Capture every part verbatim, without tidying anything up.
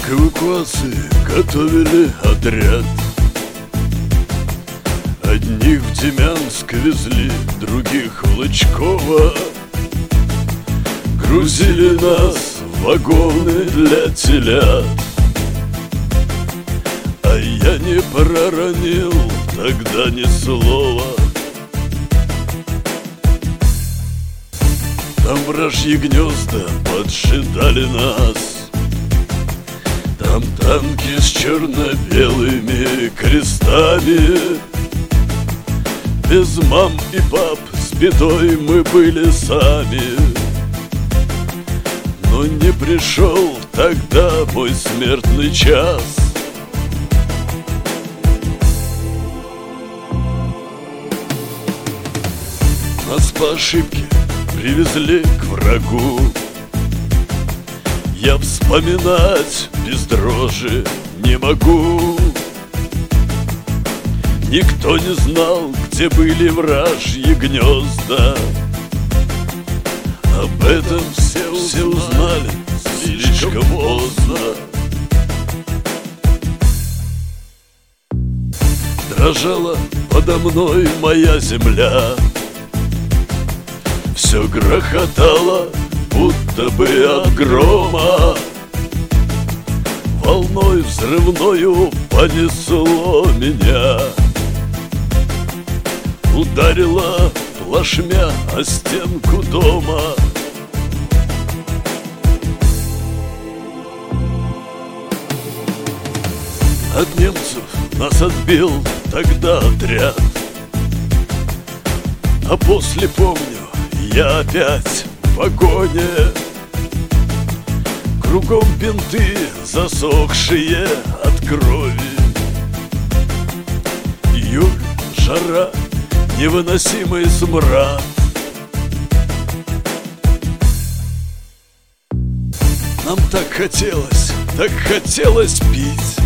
К эвакуации готовили отряд. Одних в Демянск везли, других в Лычково. Грузили нас в вагоны для телят. А я не проронил тогда ни слова. Там вражьи гнезда поджидали нас. Там танки с черно-белыми крестами. Без мам и пап с бедой мы были сами. Но не пришел тогда мой смертный час. Нас по ошибке привезли к врагу. Я вспоминать без дрожи не могу. Никто не знал, где были вражьи гнезда. Об этом все, все узнали слишком поздно. Дрожала подо мной моя земля. Все грохотало, будто бы от грома. Волной взрывною понесло меня. Ударила плашмя о стенку дома. От немцев нас отбил тогда отряд. А после, помню, я опять в вагоне. Кругом бинты, засохшие от крови. Июль, жара, невыносимый смрад. Нам так хотелось, так хотелось пить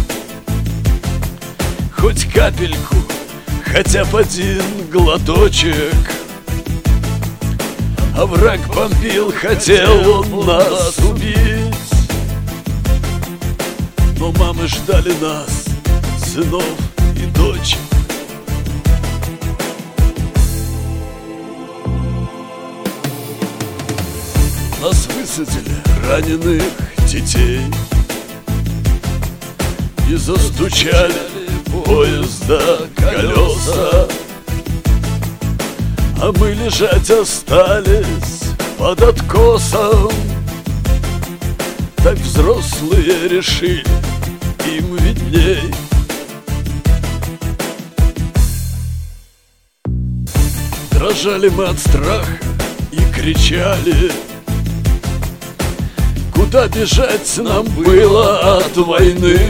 хоть капельку, хотя бы один глоточек. А враг бомбил, хотел он нас убить. Но мамы ждали нас, сынов и дочек. Нас высадили, раненых детей, и застучали поезда колеса. А мы лежать остались под откосом. Так взрослые решили, им видней. Дрожали мы от страха и кричали. Куда бежать нам было от войны?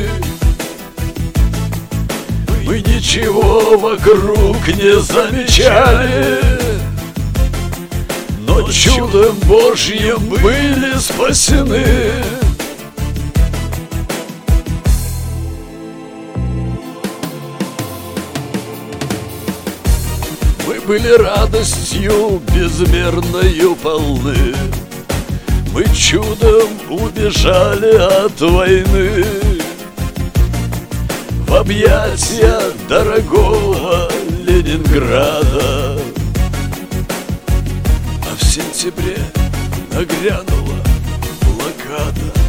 Мы ничего вокруг не замечали, но чудом Божьим были спасены. Мы были радостью безмерною полны. Мы чудом убежали от войны в объятия дорогого Ленинграда. А в сентябре нагрянула блокада.